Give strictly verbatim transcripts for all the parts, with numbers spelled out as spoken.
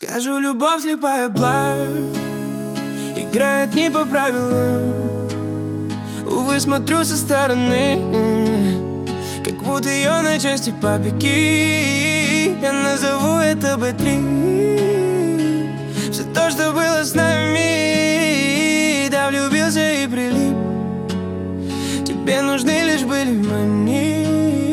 Скажу, любовь слепая блажь, играет не по правилам. Увы, смотрю со стороны, как будто ее на части побеги. Я назову это бэ три. Все то, что было с нами, да, влюбился и прилип. Тебе нужны лишь были мои.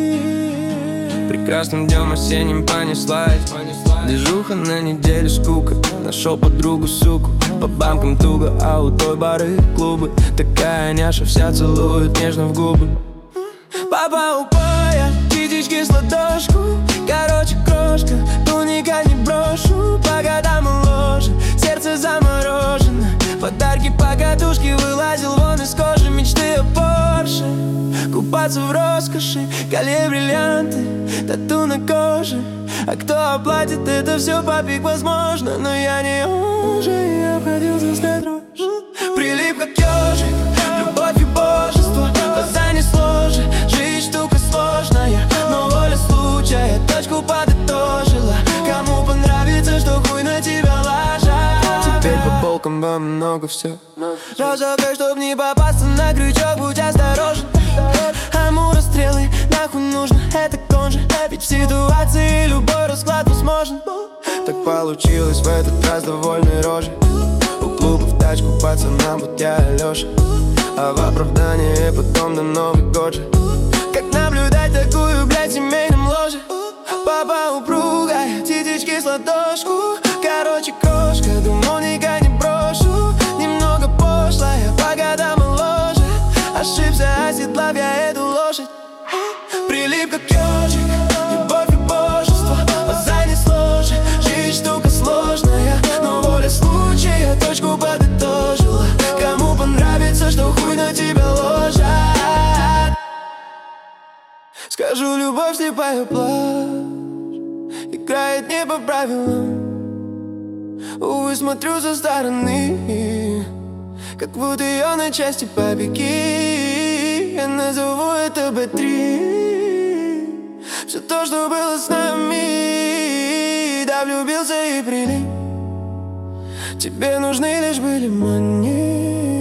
Прекрасным днем осенним понеслась движуха на неделю, скука. Нашел подругу, суку, по банкам туго, а у той бары клубы. Такая няша вся целует нежно в губы. Папа упая, птички с ладошку. Короче, крошка, ну никак не брошу. По годам ложа, сердце заморожено. Подарки по катушке, вылазил вон из кожи. Мечты о Порше, купаться в роскоши. Колье, бриллианты, тату на коже. А кто оплатит это все, папик, возможно. Но я не он же, я обходился стать дрожь. Прилип как ежик, любовь и божество. Глаза не сложи, жизнь штука сложная. Но воля случая точку подытожила. Кому понравится, что хуй на тебя ложат. Теперь по полкам вам много все. Разогай, чтоб не попасться на крючок, будь осторожен. Амура стрелы, нахуй нужно, это конже. Ведь в ситуации любой расклад возможен. Так получилось в этот раз довольной рожей. У клуба в тачку пацанам, будь я Алёша. А в оправдание потом на Новый год же. Как наблюдать такую, блядь, в семейном ложе. Папа упругая, титечки с ладошку. Короче, крошка, думал, никогда не брошу. Немного пошлая, по годам моложе. Ошибся, оседлав я эту лошадь. Прилип как ежик, любовь и божество. Глаза не сложи, жизнь штука сложная. Но воля случая точку подытожила. Кому понравится, что хуй на тебя ложат. Скажу, любовь слепая блажь, играет не по правилам. Увы, смотрю со стороны, как будто ее на части побеги. Я назову это бэ три. Все то, что было с нами, да, влюбился и прилип. Тебе нужны лишь были мои.